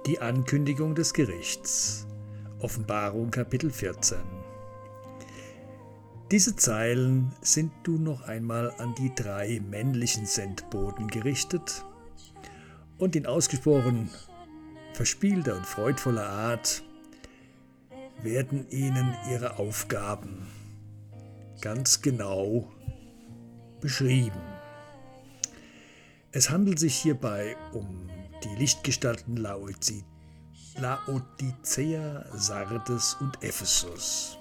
Die Ankündigung des Gerichts. Offenbarung Kapitel 14. Diese Zeilen sind nun noch einmal an die 3 männlichen Sendboten gerichtet und in ausgesprochen verspielter und freudvoller Art werden ihnen ihre Aufgaben ganz genau beschrieben. Es handelt sich hierbei um die Lichtgestalten Laodicea, Sardes und Ephesus.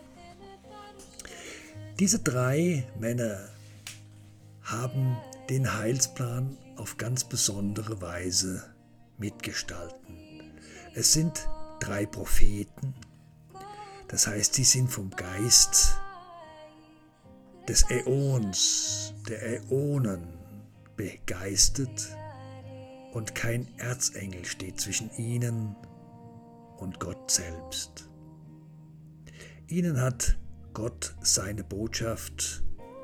Diese 3 Männer haben den Heilsplan auf ganz besondere Weise mitgestalten. Es sind 3 Propheten, das heißt, sie sind vom Geist des Äons, der Äonen begeistert und kein Erzengel steht zwischen ihnen und Gott selbst. Ihnen hat Gott seine Botschaft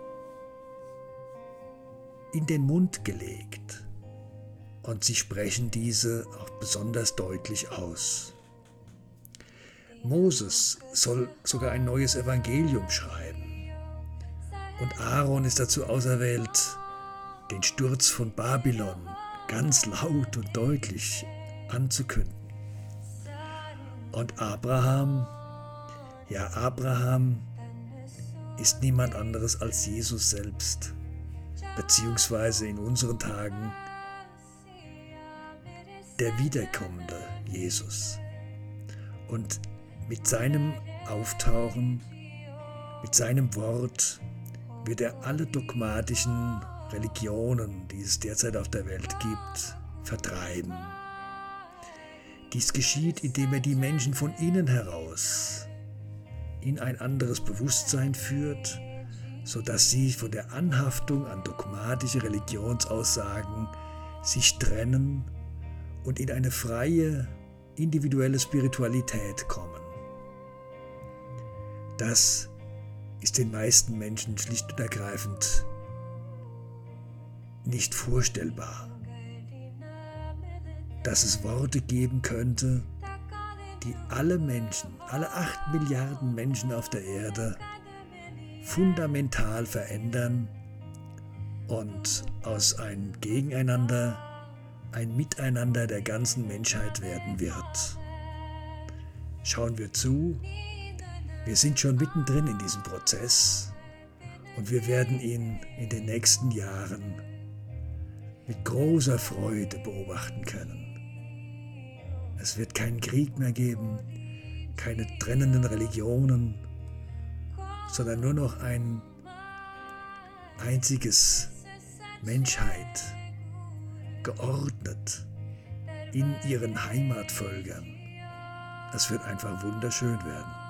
in den Mund gelegt und sie sprechen diese auch besonders deutlich aus. Moses soll sogar ein neues Evangelium schreiben und Aaron ist dazu auserwählt, den Sturz von Babylon ganz laut und deutlich anzukündigen. Und Abraham ist niemand anderes als Jesus selbst, beziehungsweise in unseren Tagen der wiederkommende Jesus. Und mit seinem Auftauchen, mit seinem Wort wird er alle dogmatischen Religionen, die es derzeit auf der Welt gibt, vertreiben. Dies geschieht, indem er die Menschen von innen heraus in ein anderes Bewusstsein führt, sodass sie von der Anhaftung an dogmatische Religionsaussagen sich trennen und in eine freie, individuelle Spiritualität kommen. Das ist den meisten Menschen schlicht und ergreifend nicht vorstellbar, dass es Worte geben könnte, die alle Menschen, alle 8 Milliarden Menschen auf der Erde fundamental verändern und aus einem Gegeneinander ein Miteinander der ganzen Menschheit werden wird. Schauen wir zu, wir sind schon mittendrin in diesem Prozess und wir werden ihn in den nächsten Jahren mit großer Freude beobachten können. Es wird keinen Krieg mehr geben, keine trennenden Religionen, sondern nur noch ein einziges Menschheit, geordnet in ihren Heimatvölkern. Es wird einfach wunderschön werden.